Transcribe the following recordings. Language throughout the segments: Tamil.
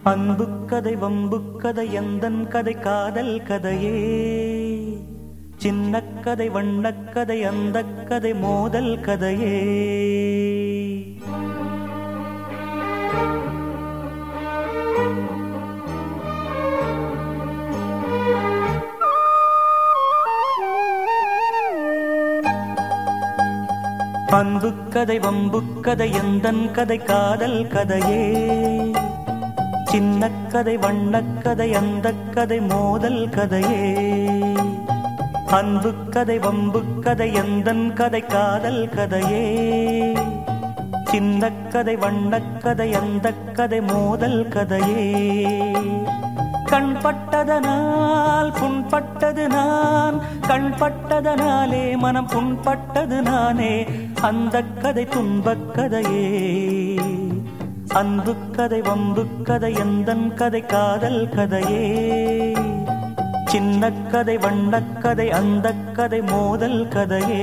அன்புக்கதை வம்புக்கதை எந்தன் கதை காதல் கதையே, சின்னக்கதை வண்ணக்கதை அந்தக் கதை மோதல் கதையே. அன்புக்கதை வம்புக்கதை எந்தன் கதை காதல் கதையே, சின்னக்கதை வண்ணக்கதை அந்தக் கதை மோதல் கதையே. அன்புக்கதை வம்புக்கதை எந்தன் கதை காதல் கதையே, சின்னக்கதை வண்ணக்கதை அந்தக் கதை மோதல் கதையே. கண்பட்டதனால் புண்பட்டது நான், கண்பட்டதனாலே மனம் புண்பட்டது நானே, அந்தக் கதை துன்பக் கதையே. அன்புக்கதை வம்புக்கதை எந்தன் கதை காதல் கதையே, சின்னக்கதை வண்ணக்கதை அந்தக் கதை மோதல் கதையே.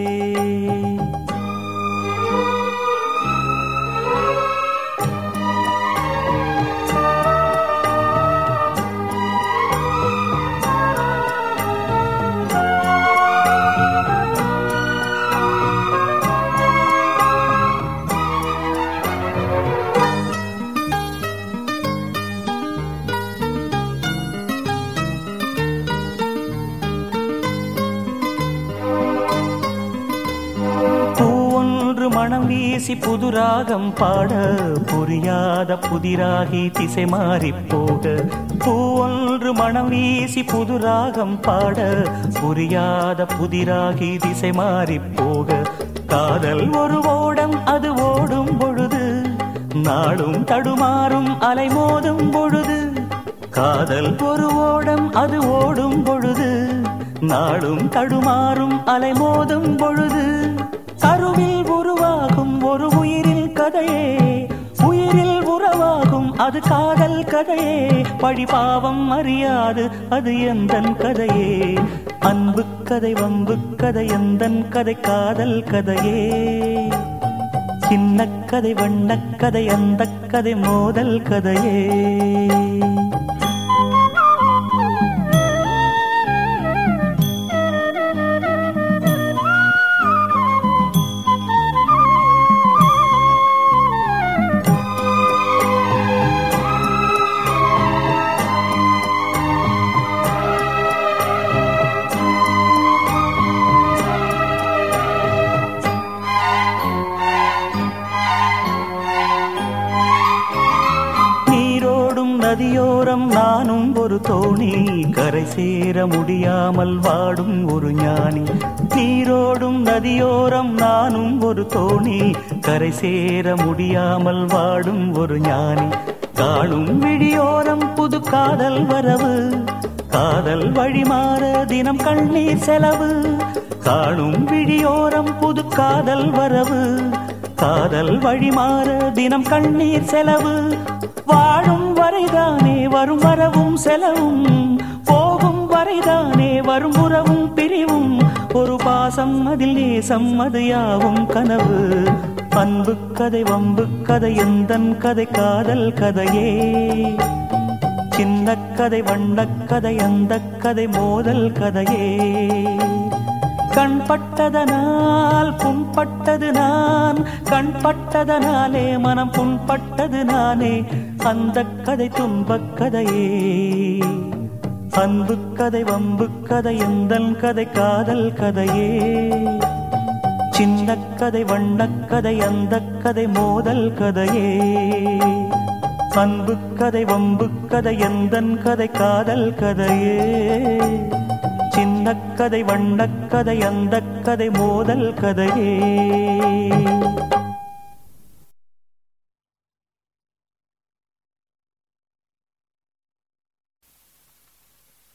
மனம் வீசி புதுராகம் பாட, புரியாத புதிராகி திசை மாறி போக. பூவொன்று மனம் வீசி புதுராகம் பாட, புரியாத புதிராகி திசை மாறி போக. காதல் ஒரு ஓடம் அது ஓடும் பொழுது, நாடும் தடுமாறும் அலை மோதும் பொழுது. காதல் ஒரு ஓடம் அது ஓடும் பொழுது, நாடும் தடுமாறும் அலை மோதும் பொழுது. கருவில் உருவாகும் ஒரு உயிரில் கதையே, உயிரில் உறவாகும் அது காதல் கதையே. பழிபாவம் அறியாது அது எந்தன் கதையே. அன்புக்கதை வம்புக்கதை எந்தன் கதை காதல் கதையே, சின்னக்கதை வண்ணக்கதை அந்தக் கதை மோதல் கதையே. நதியோரம் நானும் ஒரு தோணி, கரை சேர முடியாமல் வாடும் ஒரு ஞானி. நீரோடும் நதியோரம் நானும் ஒரு தோணி, கரை சேர முடியாமல் வாடும் ஒரு ஞானி. காணும் விழியோரம் புது காதல் வரவு, காதல் வழிமாற தினம் கண்ணீர் செலவு. காணும் விழியோரம் புது காதல் வரவு, காதல் வழிமாற தினம் கண்ணீர் செலவு. வாழும் வரைதானே வரும் வரவும் செலவும், போகும் வரைதானே வரும் உறவும் பிரிவும். ஒரு பாசம் அதில் நேசம் அது யாவும் கனவு. அன்புக்கதை வம்புக்கதை எந்தன் கதை காதல் கதையே, சின்னக்கதை வண்ணக்கதை அந்தக் கதை மோதல் கதையே. கண்பட்டதனால் புண்பட்டது நான், கண்பட்டதனாலே மனம் புண்பட்டது நானே, அந்தக் கதை துன்பக் கதையே. அன்புக்கதை வம்புக்கதை எந்தன் கதை காதல் கதையே, சின்னக்கதை வண்ணக்கதை அந்தக் கதை மோதல் கதையே. அன்புக்கதை வம்புக்கதை எந்தன் கதை காதல் கதையே, சின்னக்கதை வண்ணக்கதை அந்தக் கதை மோதல் கதையே.